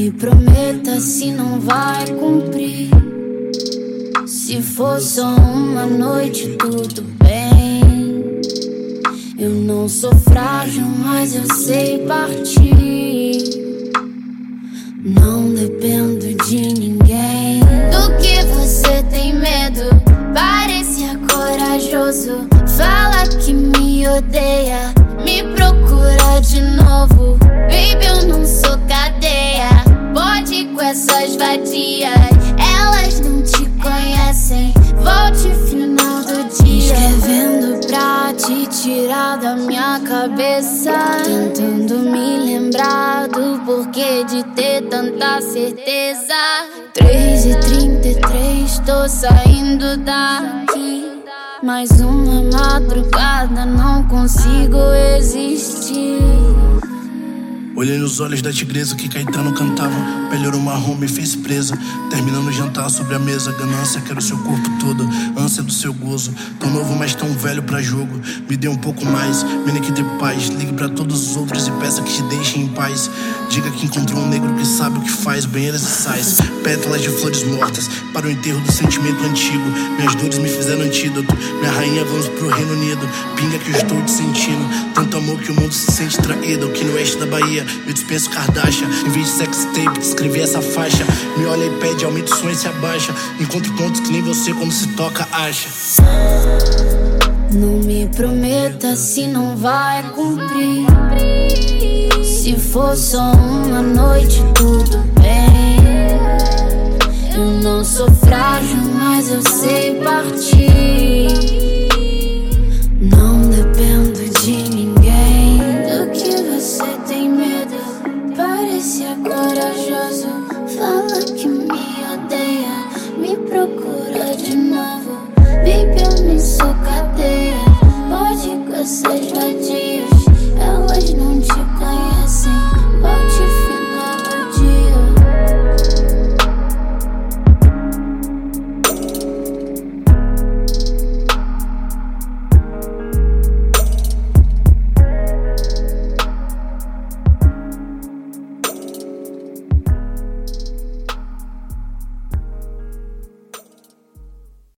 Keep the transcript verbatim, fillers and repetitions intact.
me prometa se não vai cumprir. Se for só uma noite, tudo bem. Eu não sou frágil, mas eu sei partir. Não dependo de ninguém. Do que você tem medo? Parecia corajoso. Fala que me odeia, me procura de novo. Baby, eu não sou cadeia. Pode com essas vadias, elas não te conhecem. Volte final do dia, escrevendo pra te tirar da minha cabeça, tentando me lembrar do porquê de ter tanta certeza. Três e trinta e três, tô saindo daqui. Mais uma madrugada, não consigo existir. Olhei nos olhos da tigresa que Caetano cantava. Pele ouro marrom me fez presa. Terminando o jantar sobre a mesa. Ganância, quero seu corpo todo. Ânsia do seu gozo. Tão novo, mas tão velho pra jogo. Me dê um pouco mais, me que dê paz. Ligue pra todos os outros e peça que te deixem em paz. Diga que encontrou um negro que sabe o que faz. Banheiras e sais, pétalas de flores mortas, para o enterro do sentimento antigo. Minhas dores me fizeram antídoto. Minha rainha, vamos pro Reino Unido. Pinga que eu estou te sentindo. Tanto amor que o mundo se sente traído. Aqui no oeste da Bahia eu dispenso Kardashian. Em vez de sex tape, escrevi essa faixa. Me olha e pede, aumenta o som e se abaixa. Encontro pontos que nem você quando se toca acha. Não me prometa se não vai cumprir. Se for só uma noite, tudo bem. Eu não sou frágil, mas eu sei partir.